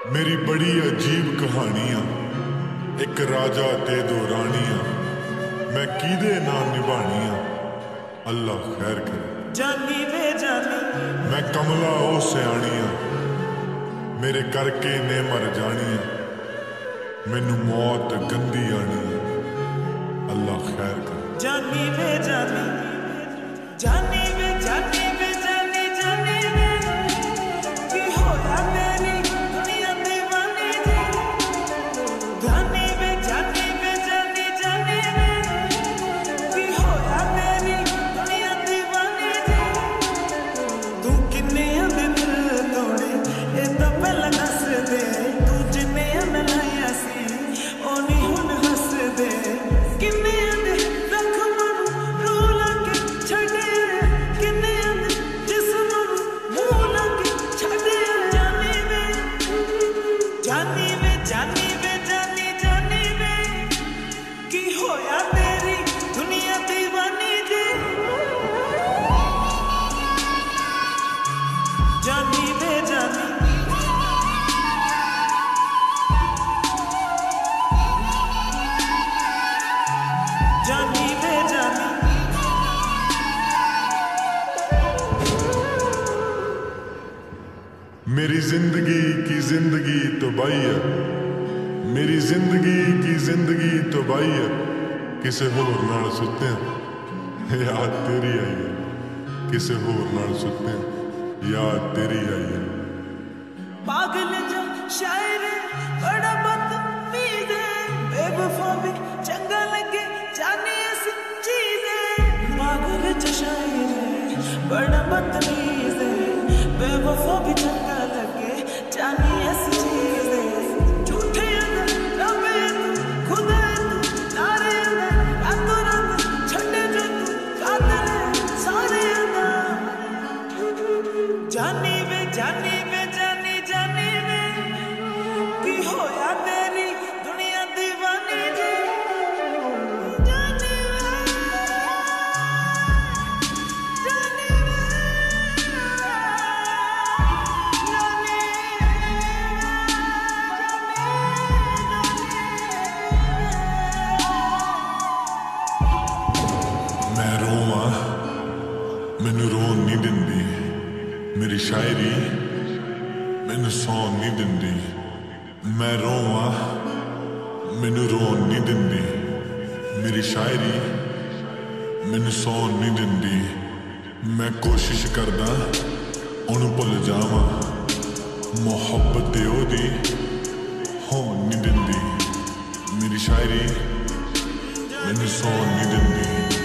मेरी बड़ी अजीब कहानियां, एक राजा ते दो रानियां, मैं किदे नाल निभानियां, अल्लाह खैर करे। जानी वे जानी मैं कमला ओ सियाणियां, मेरे करके ने मर जानियां, मैनू मौत गंदी आनी, अल्लाह खैर करे। जानी वे जानी जानी वे जानी वे जानी जानी वे की होया तेरी दुनिया दीवानी जी। जानी वे जानी वे जानी जानी वे की होया तेरी दुनिया दीवानी जी। तू किन्ने दे दिल तोड़े ए तो पहला दस दे, तू जिन्ने लाया सी ओ नहीं हुण हस दे। किन्ने मेरी जिंदगी की जिंदगी तबाही है, मेरी जिंदगी की जिंदगी तबाही है। किसे होर नाल सुते याद तेरी आई है, किसे होर नाल सुते याद तेरी आई है। पागल जो शायर बड़ा बदतमीज है, बेवफा भी चंगा लगे जाने ऐसी चीज है। पागल जो शायर बड़ा बदतमीज है, बेवफा भी चंगा लगे जाने ऐसी चीज है। झूठे रब खुदा नारे रातों रात छड़े जो तू कातल सारे जानी वे जानी वे जानी जानी वे की होया तेरी दुनिया दीवानी जी। जानी वे जानी वे मैं रोवां मैनू रोन नहीं दिंदी, मेरी शायरी मैनू सौन नहीं दिंदी। मैं रोवां मैनू रोन नहीं दिंदी, मेरी शायरी मैनू सौन नहीं दिंदी। मैं कोशिश करदा ओनू भुल जावां, मुहब्बत ओदी होन नहीं दिंदी, मेरी शायरी मैनू सौन नहीं दिंदी।